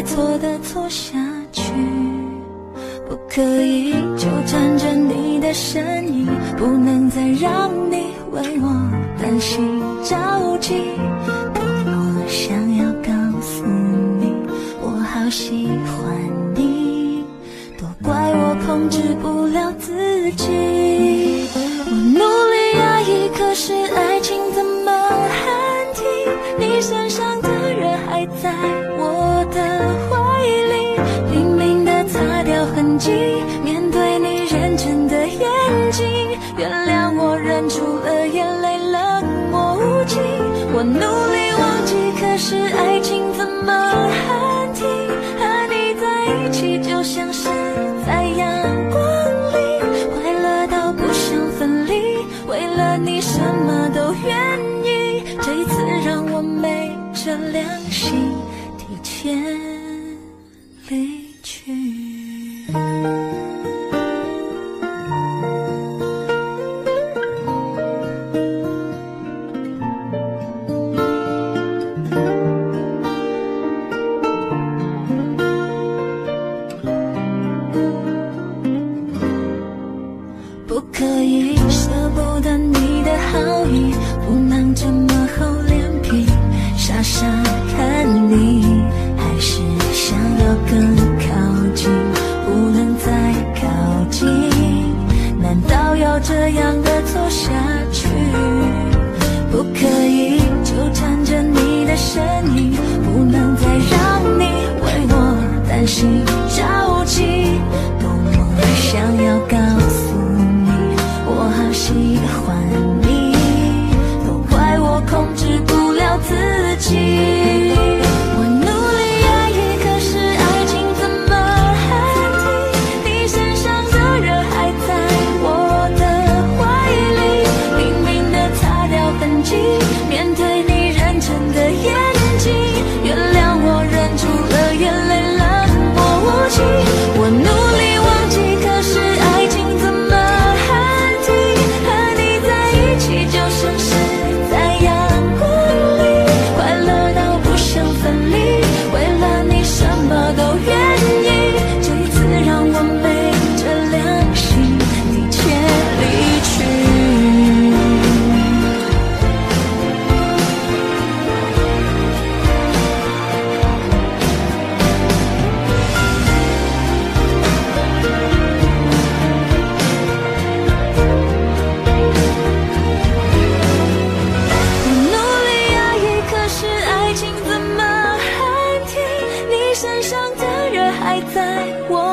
错的错下去，不可以纠缠着你的身影，不能再让你为我担心着急。多么想要告诉你我好喜欢你，都怪我控制不了自己。我努力压抑，可是爱情怎么喊停？你身上的人还在我的怀里，拼命地擦掉痕迹，面对你认真的眼睛，原谅我忍住了眼泪，冷漠无情。我努力忘记，可是爱情怎么喊停？和你在一起就像是在阳光里，快乐到不想分离，为了你什么都愿意。这一次让我昧着良心提前离去。不可以舍不得你的好意，不能这么厚脸皮，傻傻看你，还是想要更靠近，不能再靠近，难道要这样的错下去？不可以纠缠着你的身影，不能再让你为我担心着急，多么想要告诉你我好喜欢你，都怪我控制不了自己。我努力压抑，可是爱情怎么喊停？你身上的人还在我的怀里，拼命地擦掉痕迹，面对你认真的眼睛，原谅我忍住了眼泪，冷漠无情。我努力忘记，可是爱情怎么喊停？和你在一起就像是在阳光里，快乐到不想分离，为了你什么都愿意。这一次让我昧着良心提前离去。我努力压抑，可是爱情怎么喊停？你身上的人还在我